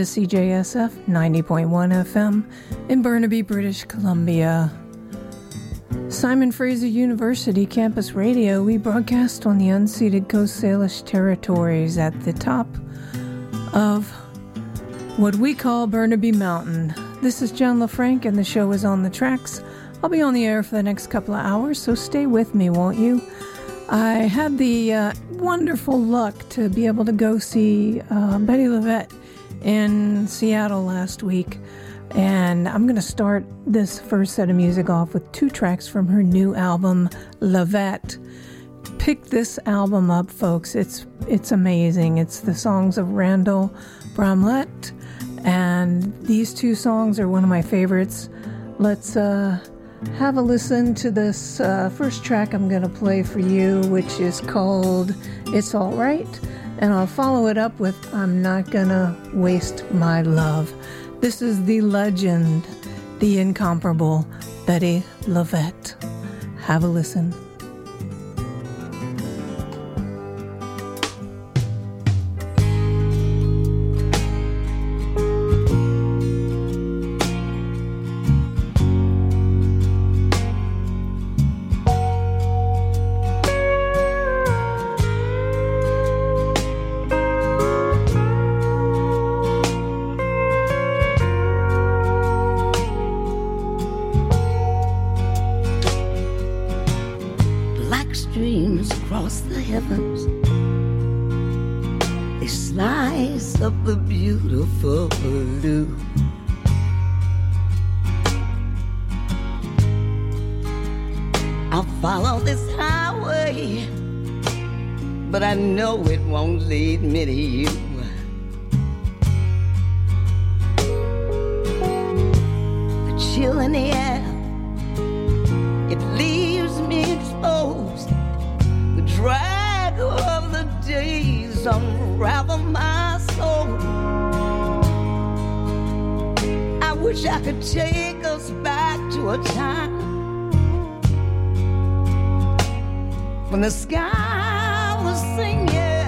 CJSF 90.1 FM in Burnaby, British Columbia. Simon Fraser University Campus Radio, we broadcast on the unceded Coast Salish territories at the top of what we call Burnaby Mountain. This is Jen LaFranc and the show is On the Tracks. I'll be on the air for the next couple of hours, so stay with me, won't you? I had the wonderful luck to be able to go see Bettye LaVette in Seattle last week, and I'm going to start this first set of music off with two tracks from her new album, LaVette. Pick this album up, folks. It's amazing. It's the songs of Randall Bramlett, and these two songs are one of my favorites. Let's have a listen to this first track I'm going to play for you, which is called It's All Right. And I'll follow it up with I'm Not Gonna Waste My Love. This is the legend, the incomparable Bettye LaVette. Have a listen. But I know it won't lead me to you. The chill in the air, it leaves me exposed. The drag of the days unravel my soul. I wish I could take us back to a time when the sky was singing.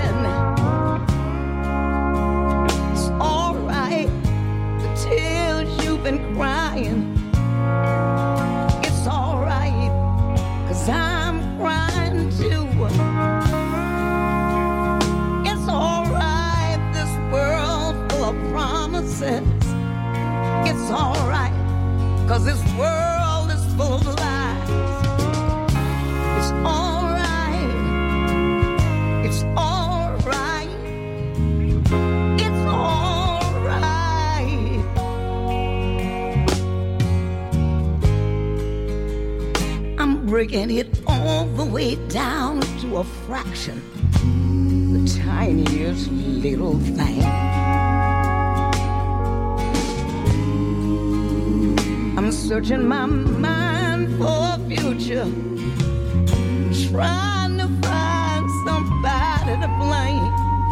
It's all right, the tears you've been crying. It's all right, 'cause I'm crying too. It's all right, this world full of promises. It's all right, 'cause this world is full of lies. It's all right, it's all right, it's all right. I'm breaking it all the way down to a fraction, the tiniest little thing. I'm searching my mind for a future, trying to find somebody to blame.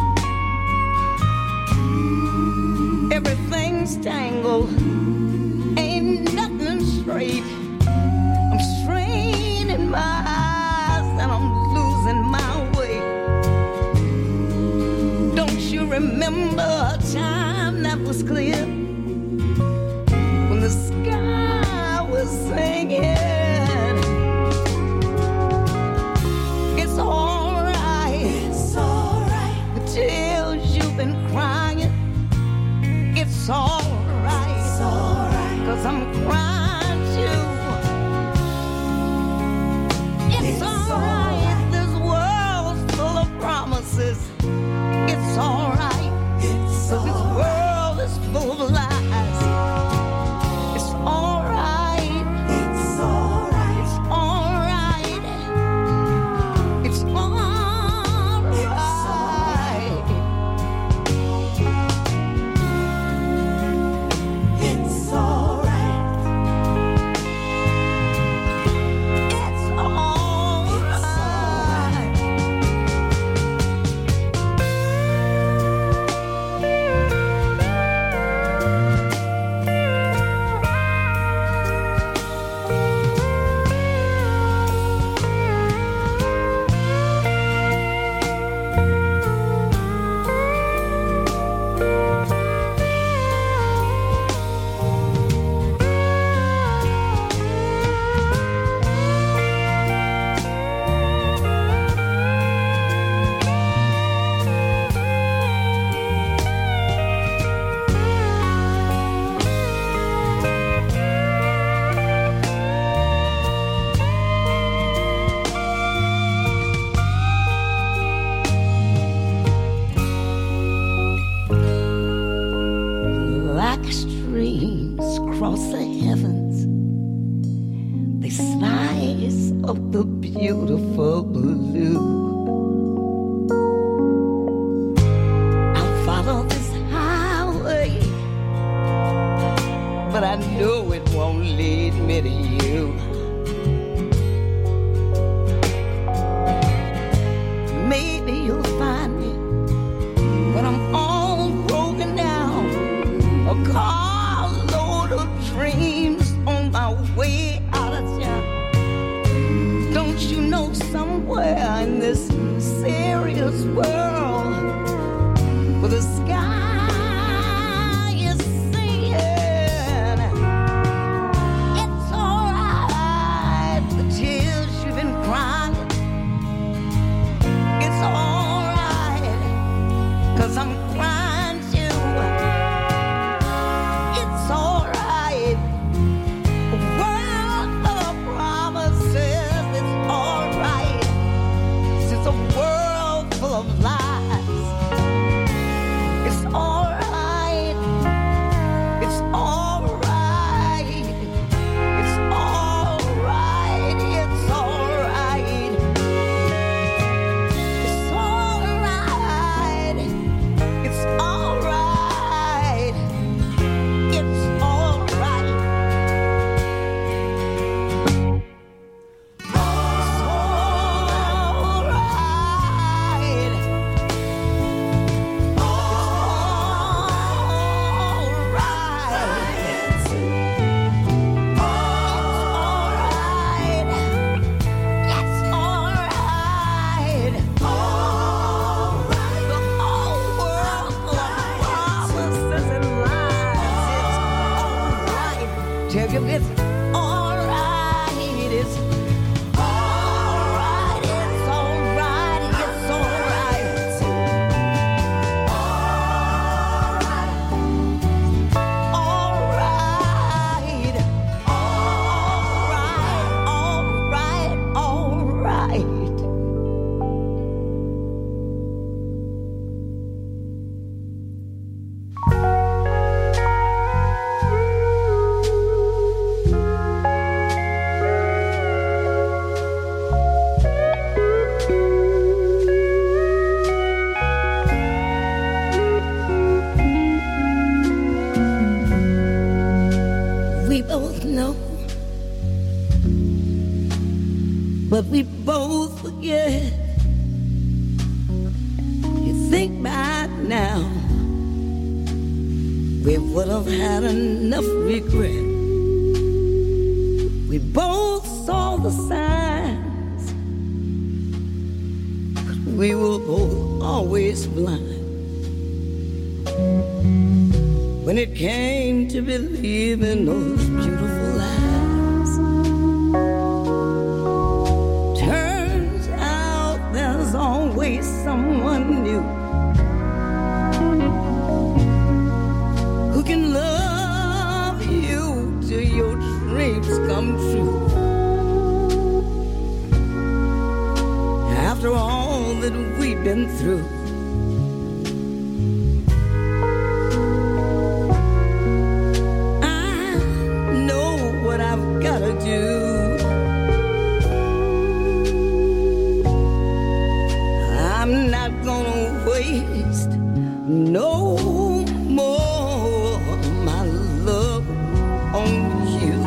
Everything's tangled, ain't nothing straight. I'm straining my eyes and I'm losing my way. Don't you remember a time that was clear, when the sky was singing? It's all right, it's all right. The tears you've been crying. It's all right, it's all right. 'Cause I'm crying too. It's all right, this world's full of promises. It's all right, it's all right. This world is full of lies. It's all right, it's all right. It's all right, it's all right. It's all right. like streams cross the heavens. They slice up the beautiful blue. I'll follow this highway, but I know it won't lead me to you. Maybe you'll find me when I'm all broken down, a carload of dreams on my way out of town. Don't you know somewhere in this serious world where the sky is singing, it's alright, the tears you've been crying, it's alright, 'cause I'm crying too. It's alright. A world full of promises. It's alright. This is a world full of lies. It's alright. It's alright. It's alright. It's alright. It's alright. It's alright. It's alright. It's tell you it's alright, it's alright, it's alright, it's alright, alright, alright, alright. We both know, but we both forget. You think by now we would have had enough regret. We both saw the signs, but we were both always blind when it came to believing those beautiful lies. Turns out there's always someone new who can love you till your dreams come true. After all that we've been through, I've gotta do. I'm not gonna waste no more my love on you.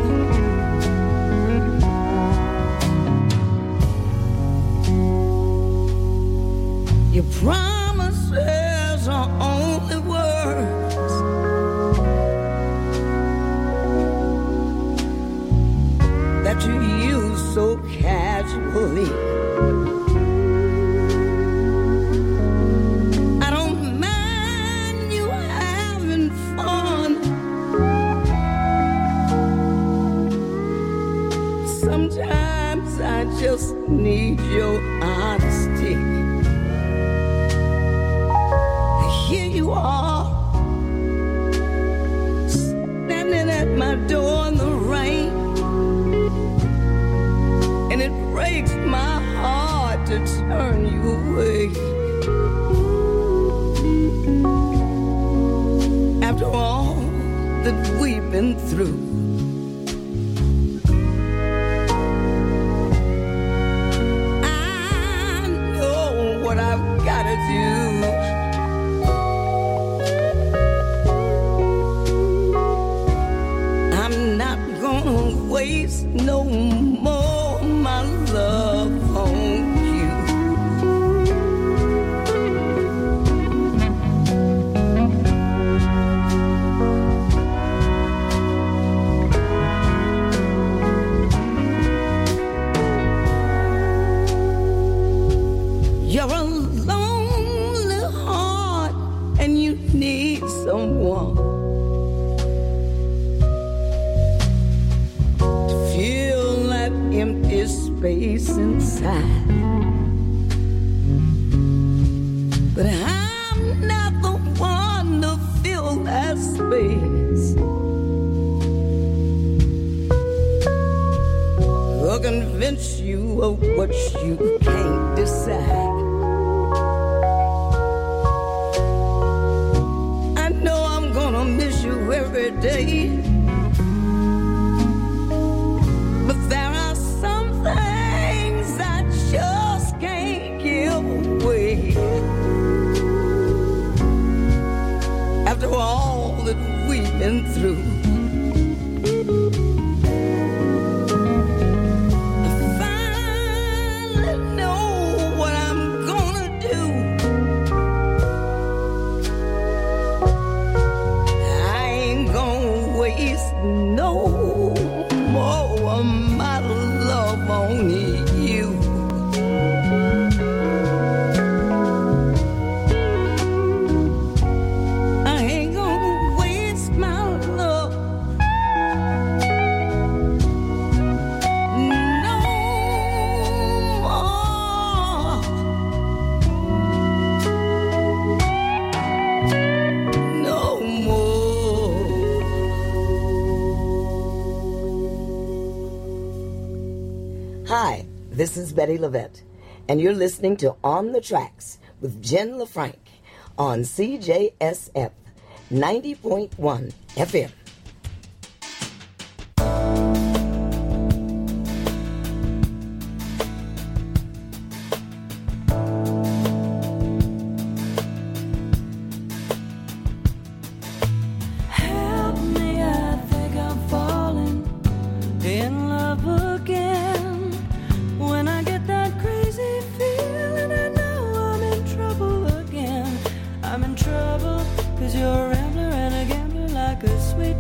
Your promises are only words that you use so casually. I don't mind you having fun. Sometimes I just need your honesty. Here you are, standing at my door in the rain, and it breaks my heart to turn you away. After all that we've been through. I know what I've gotta do. I'm not gonna waste no more my love on you. You're a lonely heart and you need someone to fill that empty space inside. But I'm not the one to fill that space or convince you of what you can't decide. I know I'm gonna miss you every day, but there are some things I just can't give away. After all that we've been through, I finally know what I'm gonna do. I ain't gonna waste no more of my love on you. I ain't gonna waste my love no more. No more. Hi, this is Betty Levette, and you're listening to On the Tracks with Jen LaFranc on CJSF 90.1 FM. Help me, I think I'm falling in love again. When I get that crazy feeling, I know I'm in trouble again. I'm in trouble 'cause you're a rambler and a gambler like a sweet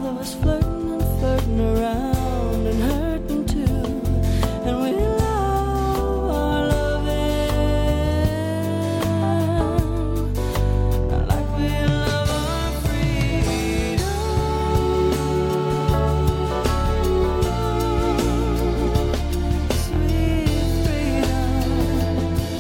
of us flirting and flirting around and hurting too. And we love our loving like we love our freedom. Sweet freedom.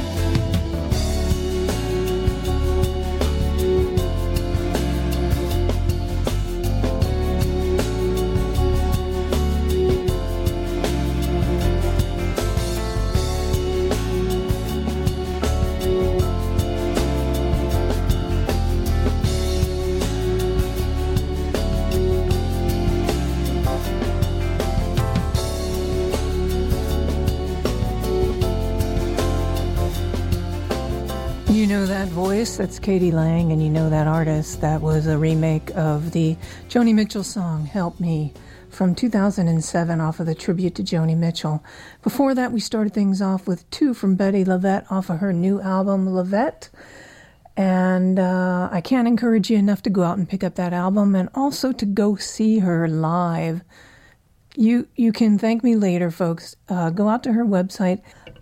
You know that voice? That's Katie Lang, and you know that artist. That was a remake of the Joni Mitchell song, Help Me, from 2007 off of the tribute to Joni Mitchell. Before that, we started things off with two from Bettye LaVette off of her new album, LaVette. And I can't encourage you enough to go out and pick up that album and also to go see her live. You can thank me later, folks. Go out to her website,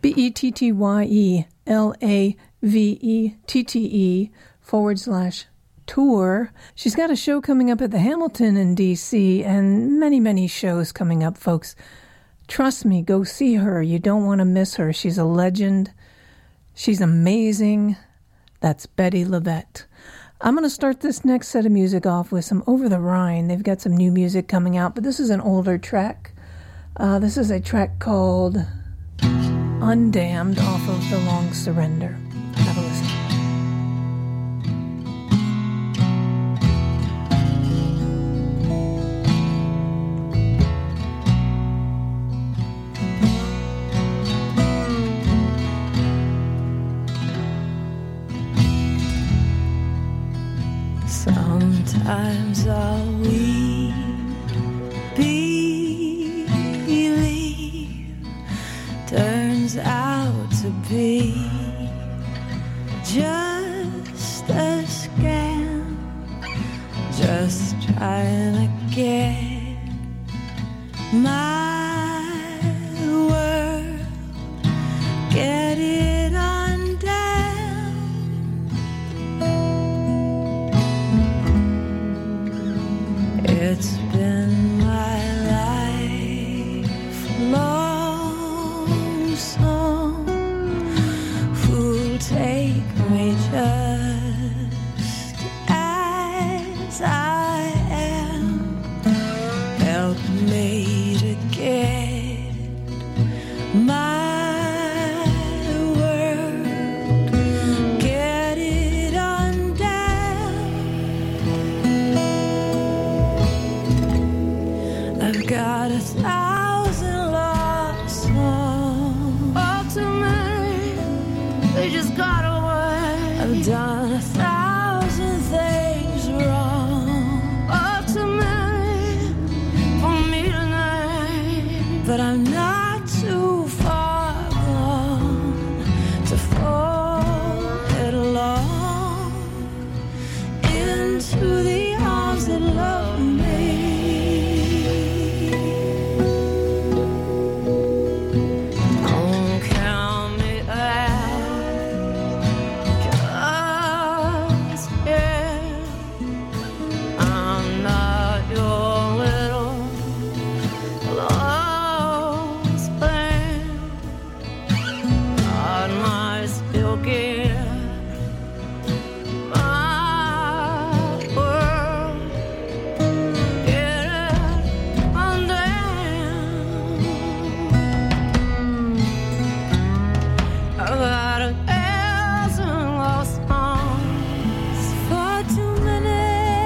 BETTYELAVETTE/tour. She's got a show coming up at the Hamilton in D.C. and many, many shows coming up, folks. Trust me, go see her. You don't want to miss her. She's a legend. She's amazing. That's Bettye LaVette. I'm going to start this next set of music off with some Over the Rhine. They've got some new music coming out, but this is an older track. This is a track called Undamned off of The Long Surrender. Have a listen. Sometimes all we believe turns out to be just a scam, just trying to get my world, get it on down. It's been my lifelong song. Who'll take me just as I am? Help me to get my world, get it on down. I've got 1,000 lost songs. All too many, they just got away. I've done 1,000 things wrong. All too many for me to name. But I'm not too far gone to fall headlong into the arms that love me. Don't count me out, 'cause, yeah, I'm not your little lost thing. God might still give my world, get it on down. I've got 1,000 lost songs, far too many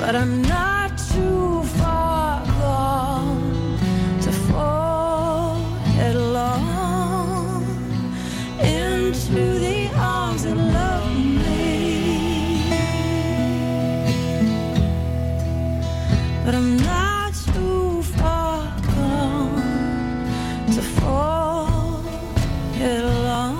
but I'm not too far gone to fall headlong into the arms that love me. But I'm not too far gone to fall headlong.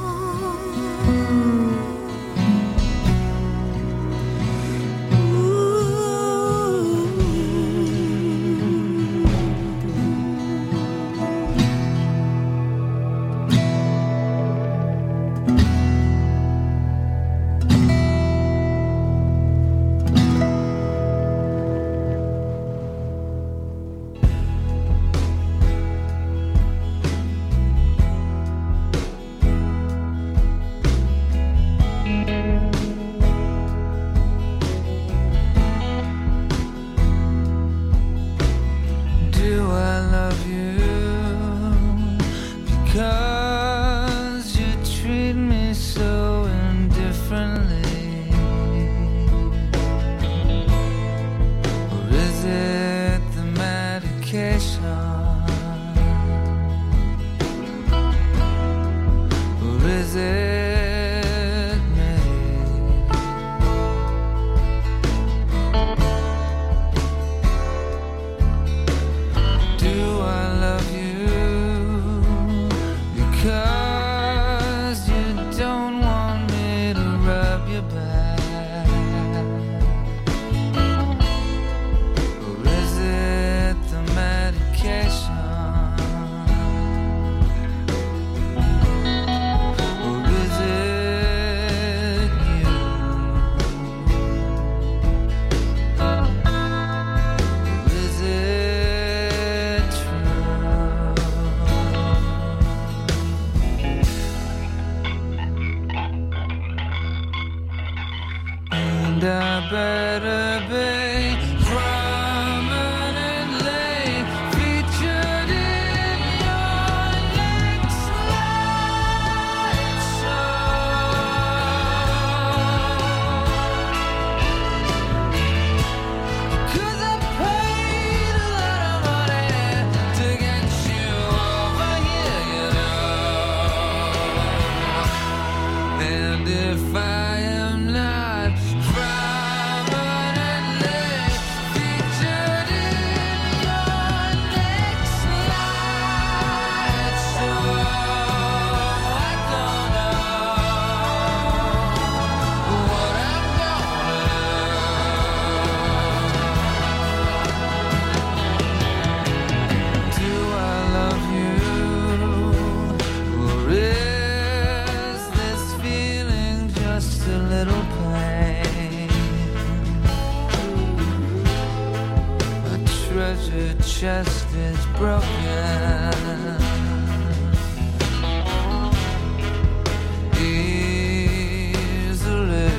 Chest is broken. Easily.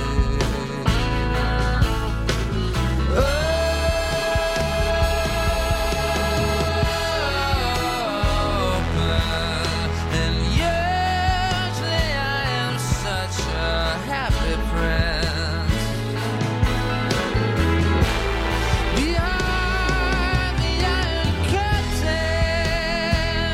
Open. And usually I am such a happy prince. Behind the iron curtain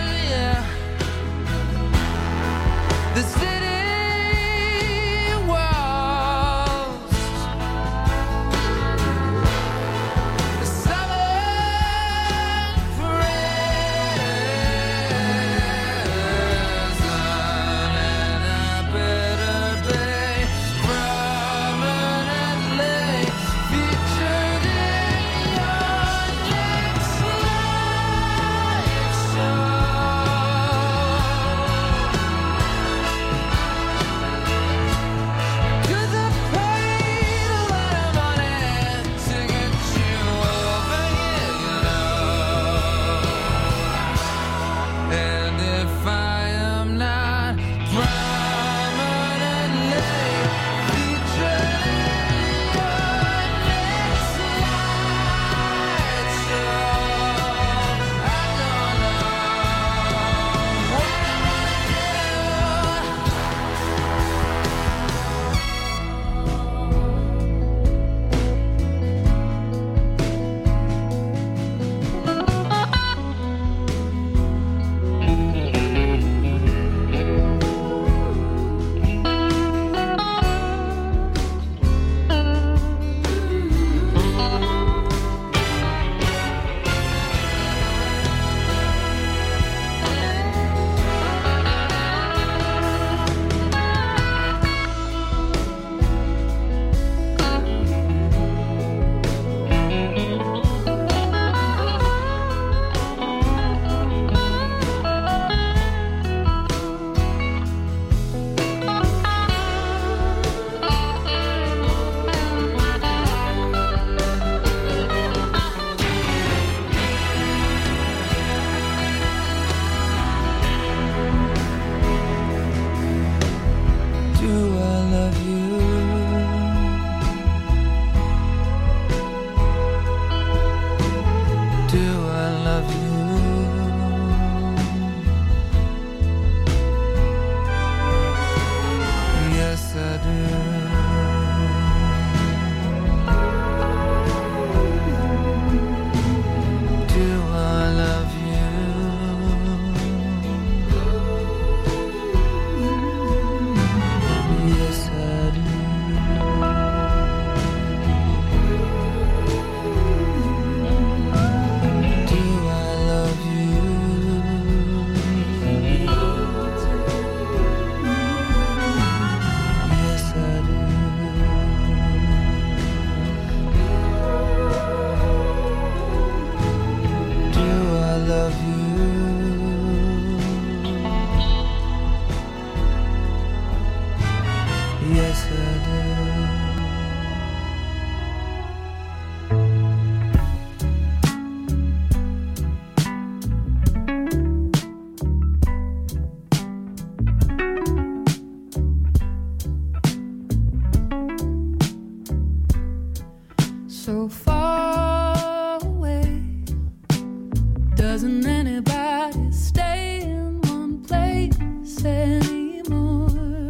so far away. Doesn't anybody stay in one place anymore?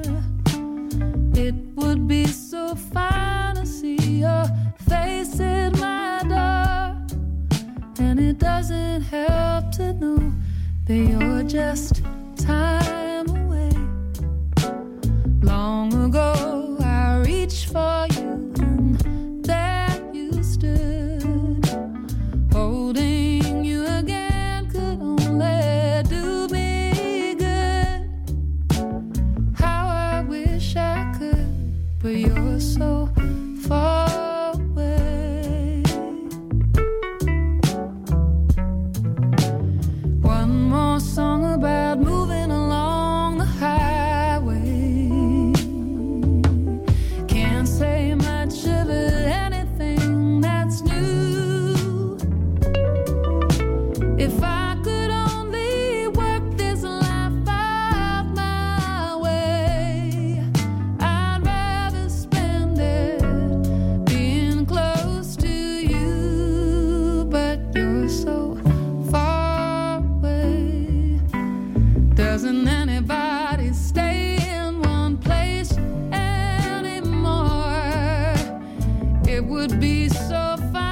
It would be so fine to see your face at my door, and it doesn't help to know that you're just tired.